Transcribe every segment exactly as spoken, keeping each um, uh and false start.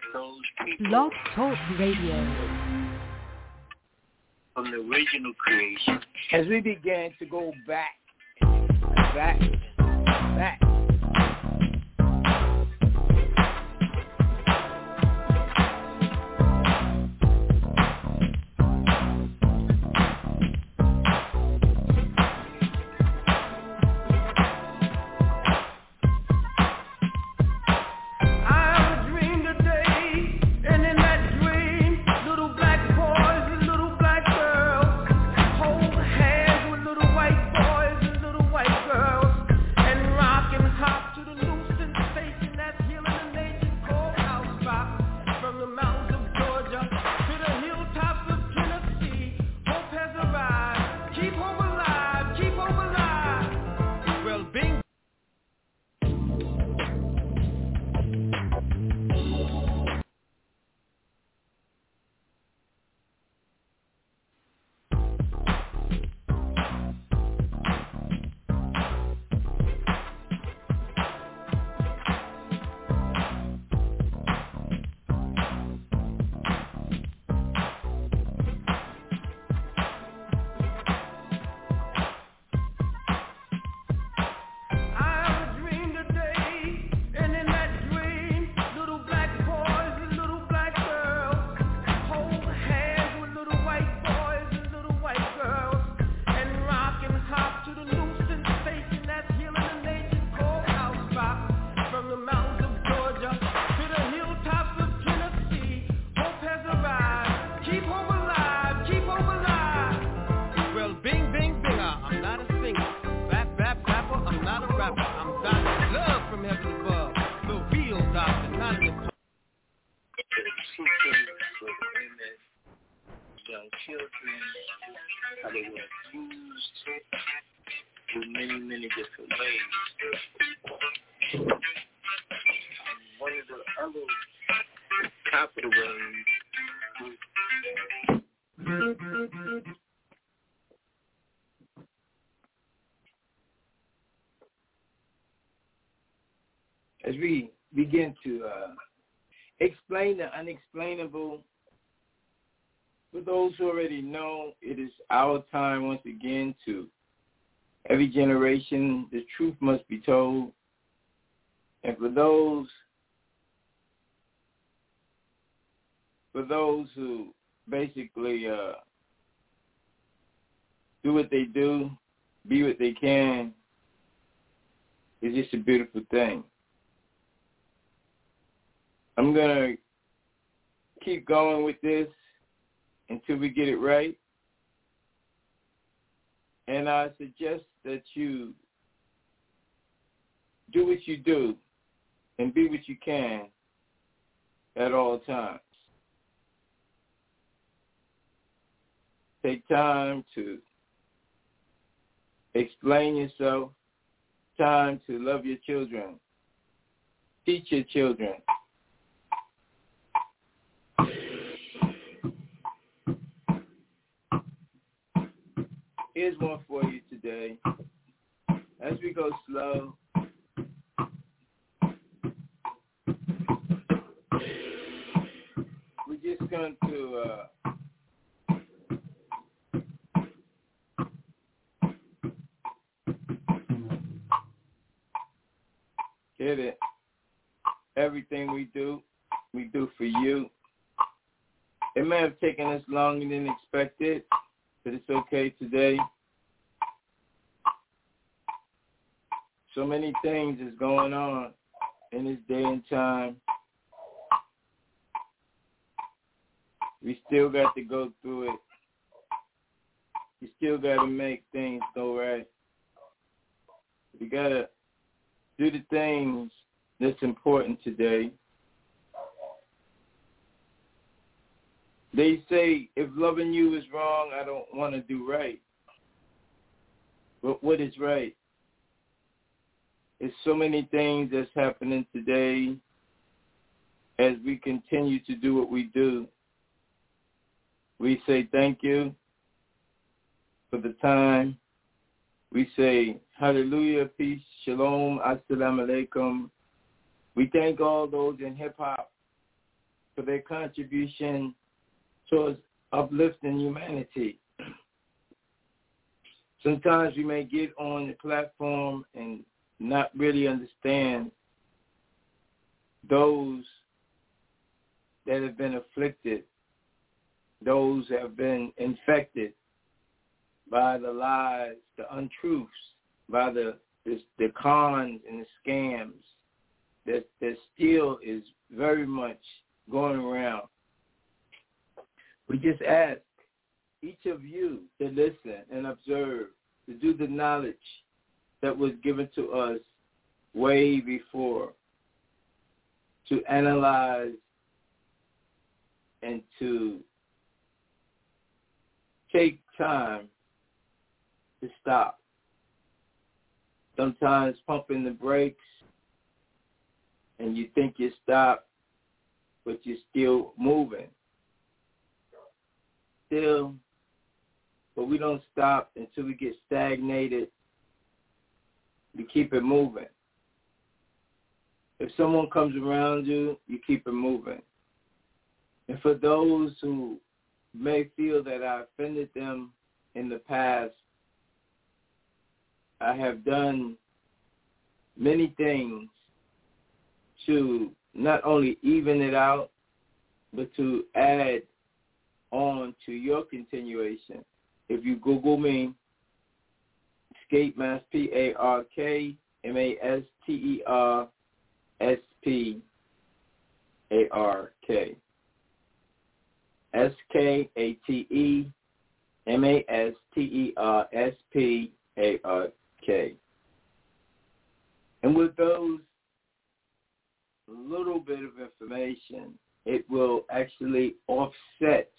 those people. Blog Talk Radio. From the original creation. As we began to go back, back, back. As we begin to uh, explain the unexplainable, for those who already know, it is our time once again to every generation, the truth must be told. And for those, for those who basically uh, do what they do, be what they can, it's just a beautiful thing. I'm going to keep going with this until we get it right. And I suggest that you do what you do and be what you can at all times. Take time to explain yourself, time to love your children, teach your children. Here's one for you today. As we go slow, we're just going to uh, get it. Everything we do, we do for you. It may have taken us longer than expected, but it's okay today. So many things is going on in this day and time. We still got to go through it. We still got to make things go right. We got to do the things that's important today. They say, if loving you is wrong, I don't want to do right. But what is right? There's so many things that's happening today as we continue to do what we do. We say thank you for the time. We say hallelujah, peace, shalom, assalamu alaikum. We thank all those in hip-hop for their contribution towards uplifting humanity. Sometimes we may get on the platform and not really understand those that have been afflicted, those that have been infected by the lies, the untruths, by the the, the cons and the scams that, that still is very much going around. We just ask each of you to listen and observe, to do the knowledge that was given to us way before, to analyze and to take time to stop. Sometimes pumping the brakes and you think you stopped, but you're still moving. Still, but we don't stop until we get stagnated. We keep it moving. If someone comes around you, you keep it moving. And for those who may feel that I offended them in the past, I have done many things to not only even it out, but to add on to your continuation. If you Google me, Scape Master, P A R K M A S T E R S P A R K. S K A T E M A S T E R S P A R K. And with those little bit of information, it will actually offset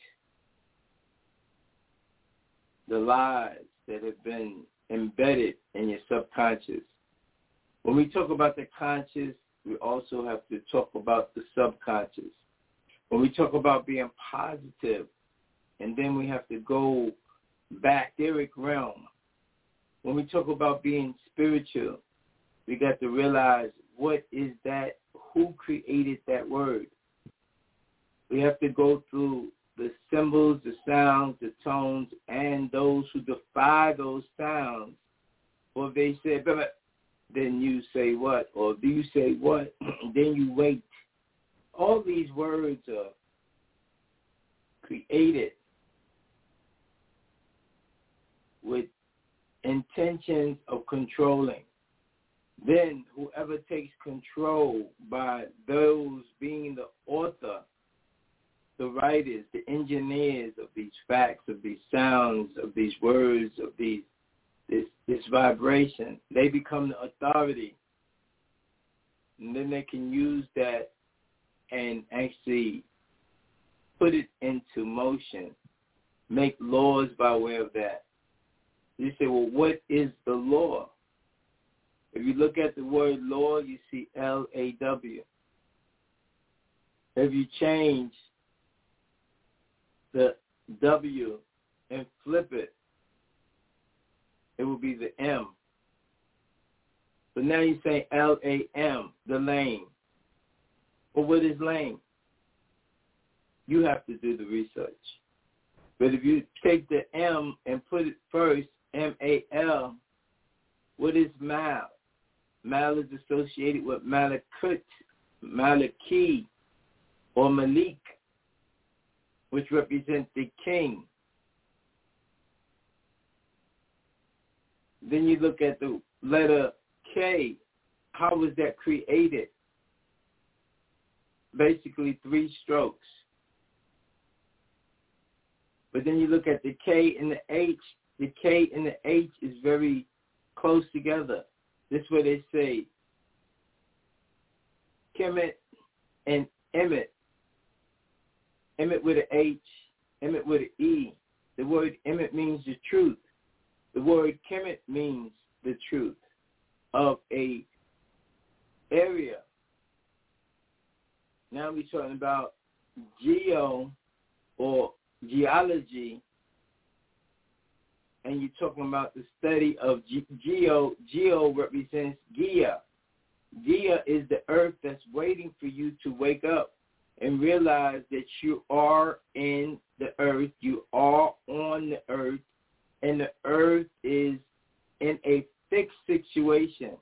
the lies that have been embedded in your subconscious. When we talk about the conscious, we also have to talk about the subconscious. When we talk about being positive, and then we have to go back, etheric realm. When we talk about being spiritual, we got to realize what is that, who created that word. We have to go through the symbols, the sounds, the tones, and those who defy those sounds. Or if they say, then you say what? Or do you say what? Then you wait. All these words are created with intentions of controlling. Then whoever takes control by those being the author, the writers, the engineers of these facts, of these sounds, of these words, of these this this vibration, they become the authority. And then they can use that and actually put it into motion, make laws by way of that. You say, well, what is the law? If you look at the word law, you see L A W. If you change the W and flip it, it will be the M. But now you say L A M, the lane. Well, what is lane? You have to do the research. But if you take the M and put it first, M A L, what is Mal? Mal is associated with Malakut, Malaki, or Malik, which represents the king. Then you look at the letter K. How was that created? Basically three strokes. But then you look at the K and the H. The K and the H is very close together. This is where they say Kemet and Emmett. Emmett with an H, Emmett with an E. The word Emmett means the truth. The word Kemet means the truth of a area. Now we're talking about geo or geology, and you're talking about the study of ge- geo. Geo represents Gia. Gia is the earth that's waiting for you to wake up and realize that you are in the earth, you are on the earth, and the earth is in a fixed situation,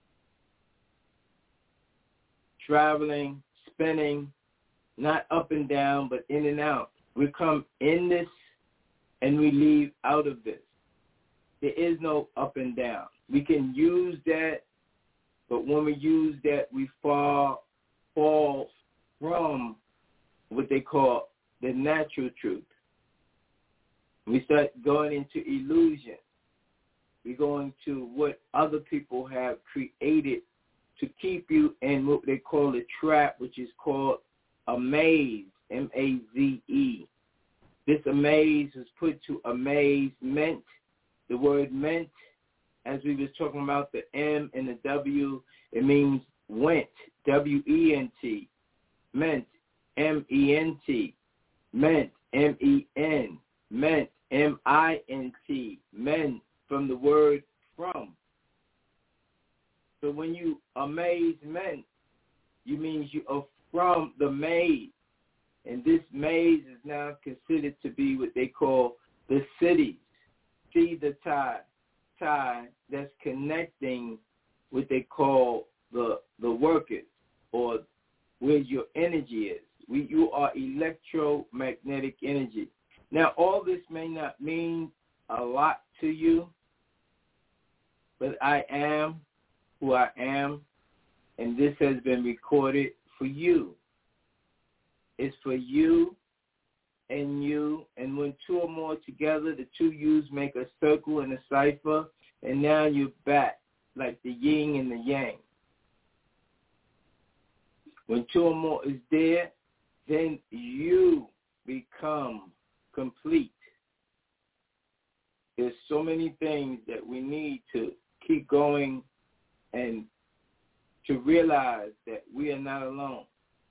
traveling, spinning, not up and down, but in and out. We come in this and we leave out of this. There is no up and down. We can use that, but when we use that, we fall, fall from what they call the natural truth. We start going into illusion. We go into what other people have created to keep you in what they call a trap, which is called a maze, M A Z E. This amaze was put to amazement. The word meant, as we was talking about the M and the W, it means went, W E N T, meant, M E N T, meant, M E N, meant, M I N T, meant, from the word from. So when you amazement, you means you are from the maze. And this maze is now considered to be what they call the cities. See the tie, tie that's connecting what they call the the workers, or where your energy is. We, you are electromagnetic energy. Now, all this may not mean a lot to you, but I am who I am, and this has been recorded for you. It's for you and you, and when two or more together, the two yous make a circle and a cipher, and now you're back like the yin and the yang. When two or more is there, then you become complete. There's so many things that we need to keep going and to realize that we are not alone.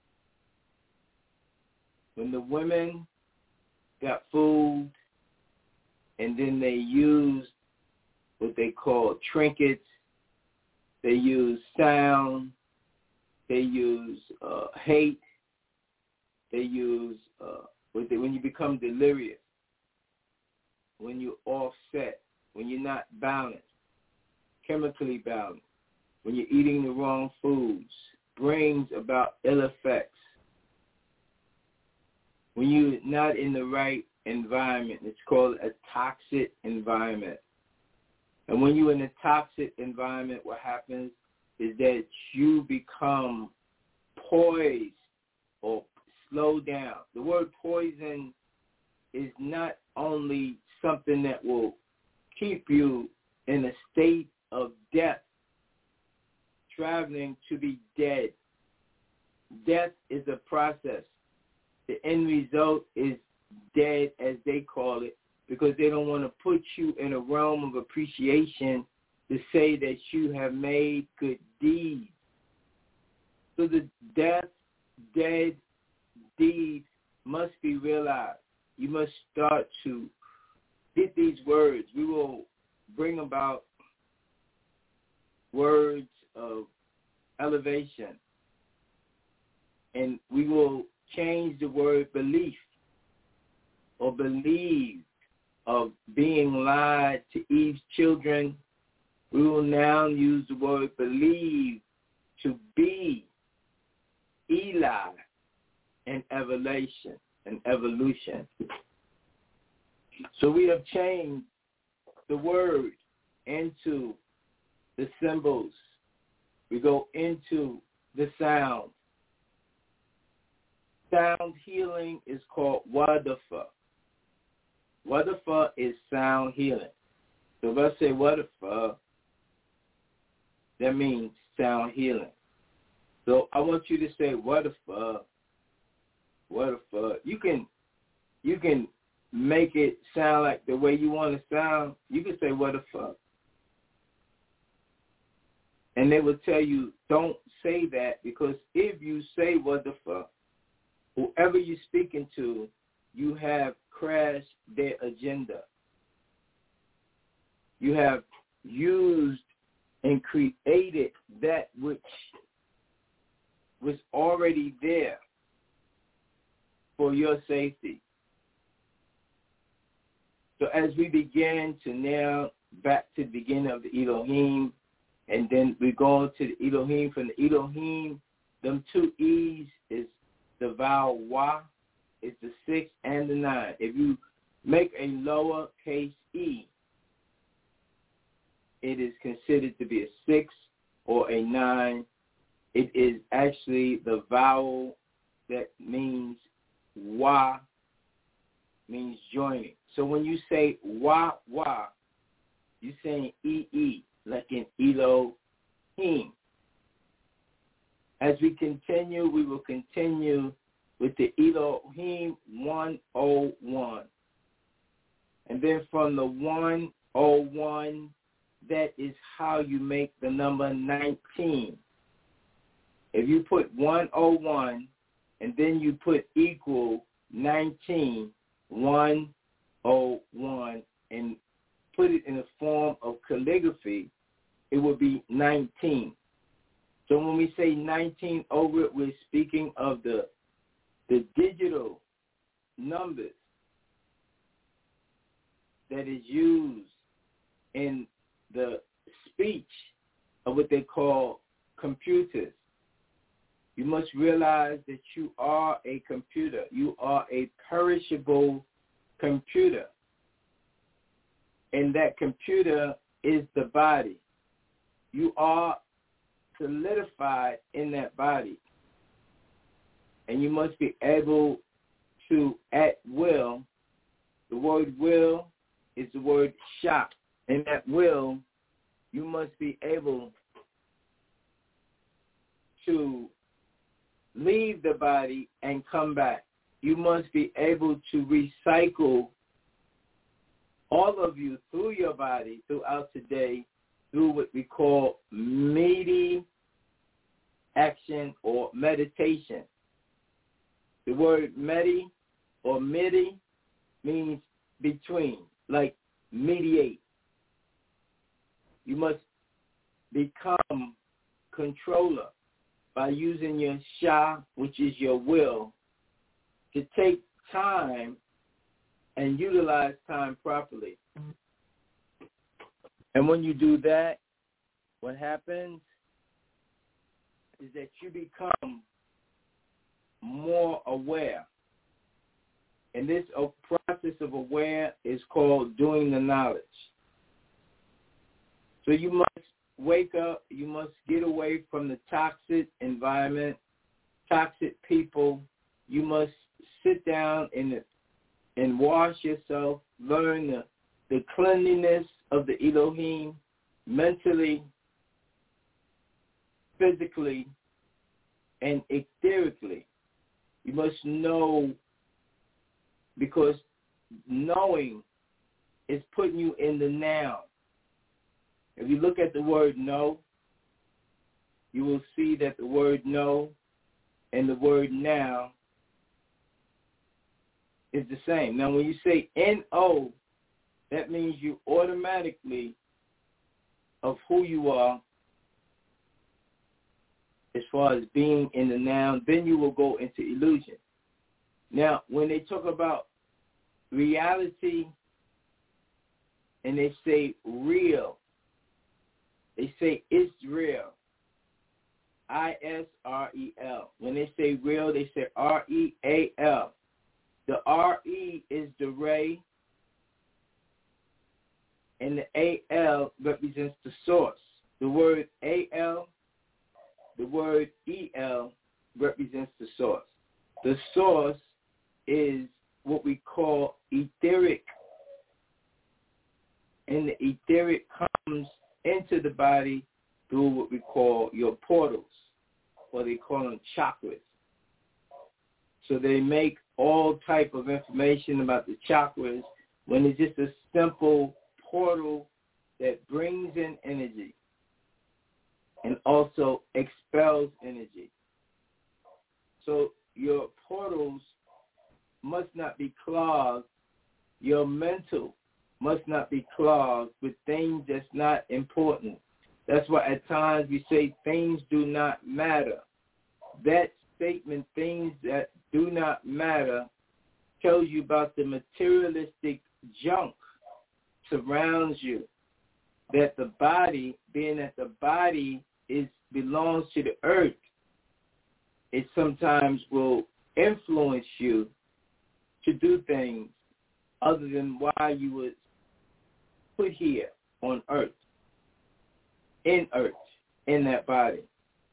When the women got fooled and then they used what they call trinkets, they used sound, they use uh, hate, they use, uh, what they, when you become delirious, when you're offset, when you're not balanced, chemically balanced, when you're eating the wrong foods, brings about ill effects. When you're not in the right environment, it's called a toxic environment. And when you're in a toxic environment, what happens is that you become poised or slow down. The word poison is not only something that will keep you in a state of death, traveling to be dead. Death is a process. The end result is dead, as they call it, because they don't want to put you in a realm of appreciation to say that you have made good deeds. So the death, dead deeds must be realized. You must start to get these words. We will bring about words of elevation, and we will change the word belief or believe of being lied to Eve's children. We will now use the word believe to be Eli and evolution and evolution. So we have changed the word into the symbols. We go into the sound. Sound healing is called Wadafa. Wadafa is sound healing. So if I say Wadafa, that means sound healing. So I want you to say Wadafa, Wadafa. You can, you can make it sound like the way you want to sound. You can say Wadafa. And they will tell you, don't say that, because if you say Wadafa, whoever you're speaking to, you have crashed their agenda. You have used and created that which was already there. for your safety. So as we begin to now back to the beginning of the Elohim, and then we go to the Elohim. From the Elohim, them two E's is the vowel wa, it's the six and the nine. If you make a lowercase e, it is considered to be a six or a nine. It is actually the vowel that means wa, means joining. So when you say wa, wa, you're saying E-E, like in Elohim. As we continue, we will continue with the Elohim one oh one. And then from the one oh one, that is how you make the number nineteen. If you put one oh one and then you put equal nineteen, one oh one, and put it in the form of calligraphy, it would be nineteen. So when we say nineteen over it, we're speaking of the the digital numbers that is used in the speech of what they call computers. You must realize that you are a computer. You are a perishable computer. And that computer is the body. You are solidified in that body. And you must be able to, at will, the word will is the word shak. And at will, you must be able to leave the body and come back. You must be able to recycle all of you through your body throughout the day through what we call medi action or meditation. The word medi or midi means between, like mediate. You must become controller by using your sha, which is your will, to take time and utilize time properly. And when you do that, what happens is that you become more aware. And this process of aware is called doing the knowledge. So you must wake up, you must get away from the toxic environment, toxic people. You must sit down and, and wash yourself, learn the, the cleanliness of the Elohim, mentally, physically, and etherically. You must know, because knowing is putting you in the now. If you look at the word know, you will see that the word know and the word now is the same. Now, when you say N O, that means you automatically, of who you are, as far as being in the noun, then you will go into illusion. Now, when they talk about reality and they say real, they say it's real, I S R E L. When they say real, they say R E A L. The R E is the ray, and the A L represents the source. The word A L, the word E L represents the source. The source is what we call etheric, and the etheric comes into the body through what we call your portals, or they call them chakras. So they make all type of information about the chakras when it's just a simple portal that brings in energy and also expels energy. So your portals must not be clogged. Your mental must not be clogged with things that's not important. That's why at times we say things do not matter. That statement, things that do not matter, tells you about the materialistic junk surrounds you. That the body, being that the body is belongs to the earth, it sometimes will influence you to do things other than why you was put here on earth, in earth, in that body.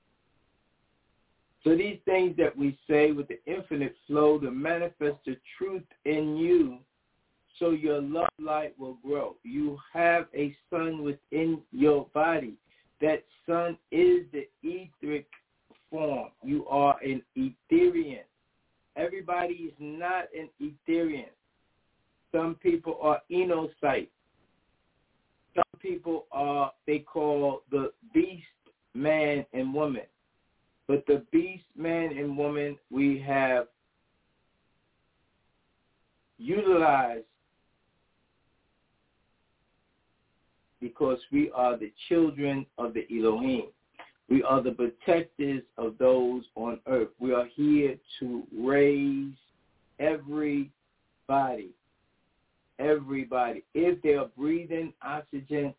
So these things that we say with the infinite flow to manifest the truth in you, so your love light will grow. You have a sun within your body. That sun is the etheric form. You are an Etherian. Everybody is not an Etherian. Some people are Enocytes. Some people are, they call the beast man and woman. But the beast man and woman we have utilized because we are the children of the Elohim. We are the protectors of those on earth. We are here to raise everybody, everybody. If they are breathing oxygen,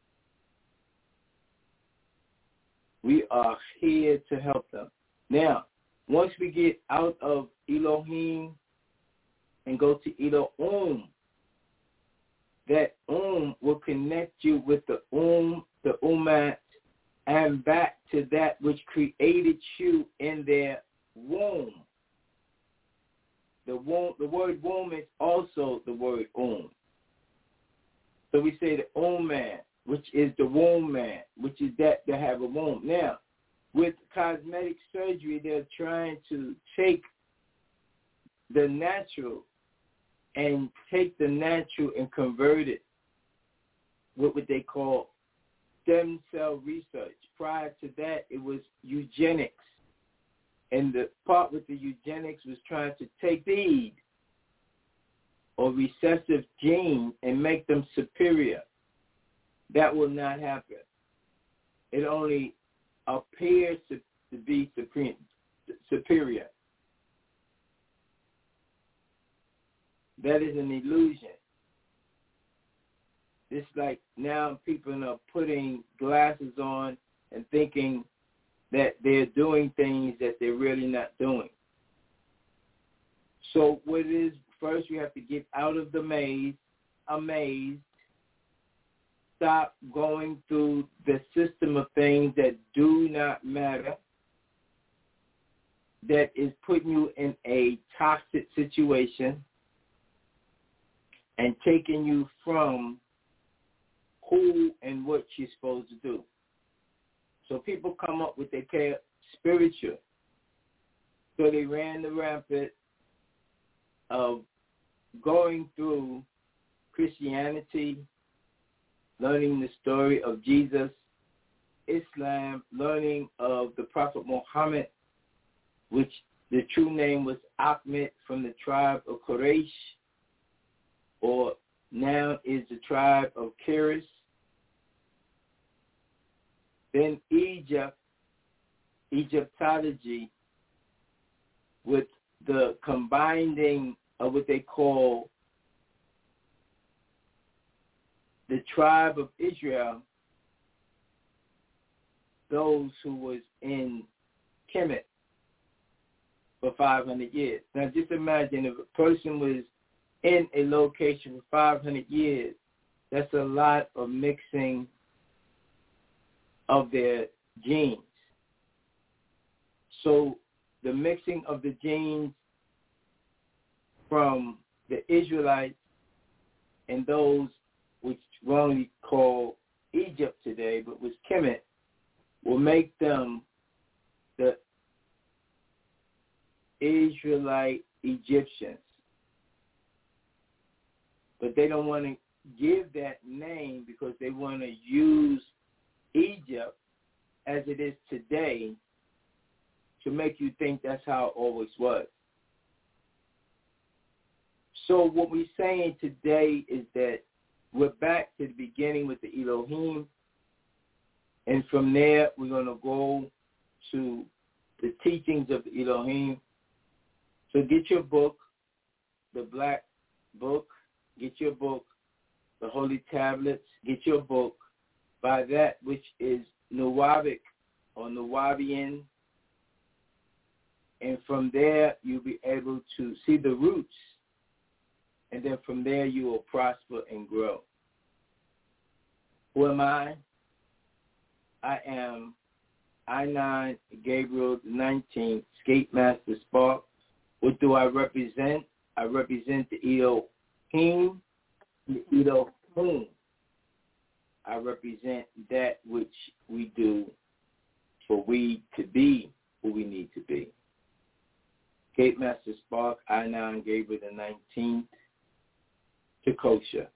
we are here to help them. Now, once we get out of Elohim and go to Elohim, that Um will connect you with the Um, the Umat, and back to that which created you in their womb. The womb, the word womb is also the word Um. So we say the Um man, which is the womb man, which is that to have a womb. Now, with cosmetic surgery, they're trying to take the natural and take the natural and convert it with what they call stem cell research. Prior to that, it was eugenics. And the part with the eugenics was trying to take these or recessive genes and make them superior. That will not happen. It only appears to, to be supreme, superior. That is an illusion. It's like now people are putting glasses on and thinking that they're doing things that they're really not doing. So what it is, first we have to get out of the maze, amazed, stop going through the system of things that do not matter, that is putting you in a toxic situation and taking you from who and what you're supposed to do. So people come up with their spiritual. So they ran the rampant of going through Christianity, learning the story of Jesus, Islam, learning of the Prophet Muhammad, which the true name was Ahmed from the tribe of Quraysh, or now is the tribe of Kiris. Then Egypt, Egyptology, with the combining of what they call the tribe of Israel, those who was in Kemet for five hundred years. Now just imagine if a person was in a location for five hundred years, that's a lot of mixing of their genes. So the mixing of the genes from the Israelites and those which wrongly call Egypt today, but was Kemet, will make them the Israelite Egyptians. But they don't want to give that name because they want to use Egypt as it is today to make you think that's how it always was. So what we're saying today is that we're back to the beginning with the Elohim, and from there we're going to go to the teachings of Elohim. So get your book, the Black Book. Get your book, the Holy Tablets. Get your book. By that which is Nuwabic or Nuwabian. And from there, you'll be able to see the roots. And then from there, you will prosper and grow. Who am I? I am I nine Gabriel the nineteenth, Skate Master Spark. What do I represent? I represent the Elohim, the Elohim. I represent that which we do for we to be who we need to be. Skate Master Spark, I nine Gabriel the nineteenth, Tekosha.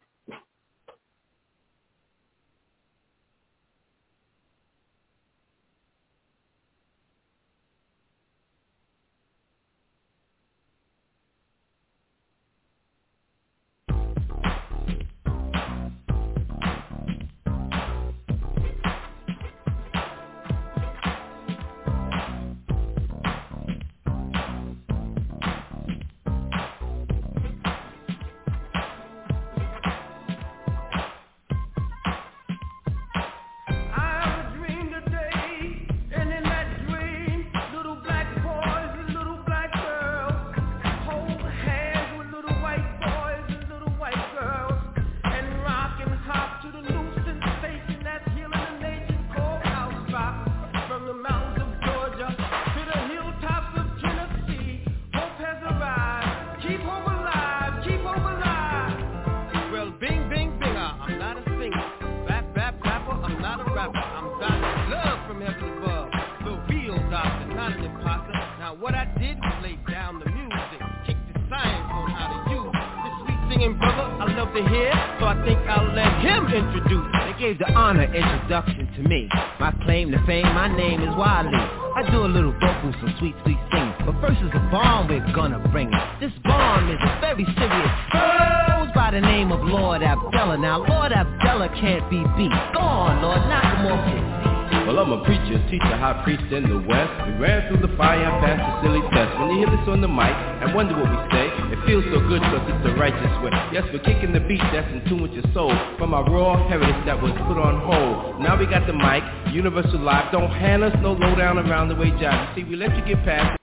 Introduction to me. My claim to fame, my name is Wally. I do a little vocal, some sweet, sweet singing. But first is a bomb we're gonna bring it. This bomb is very serious. Goes by the name of Lord Abdullah. Now, Lord Abdullah can't be beat. Go on, Lord, knock him off his feet. Well, I'm a preacher, teacher, high priest in the West. We ran through the fire and passed the silly test. When you hear this on the mic and wonder what we say, it feels so good because it's the righteous way. Yes, we're kicking the beat that's in tune with your soul. From our raw heritage that was put on hold. Now we got the mic, universal live. Don't hand us no lowdown around the way, Josh. You see, we let you get past